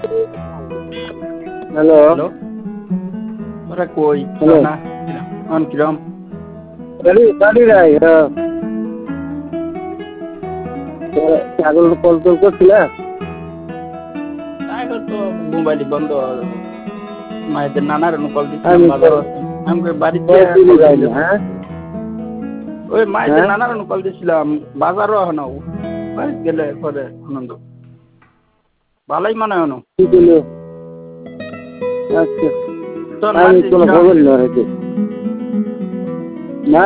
Hello hello, ওরা কই? Hello না কিরম? গাড়ি রাই ছাগল কল টল করছিল এখন তো মোবাইল বন্ধ। মায়েদের নানার কল দিচ্ছিলাম, আমি ভালো আছে। আমি কই বাড়িতে কল তুলি কল যাই না দিছিলাম। হ্যাঁ ওই মায়েদের হ্যাঁ নানার কল দিছিলাম, বাজারও এখন বাড়িতে গেলে পরে আনন্দ। ভালোই মনে হয় না। কি করলো আচ্ছা তোর আমি মাঝে কোনো কিরম? খবর না হয়েছে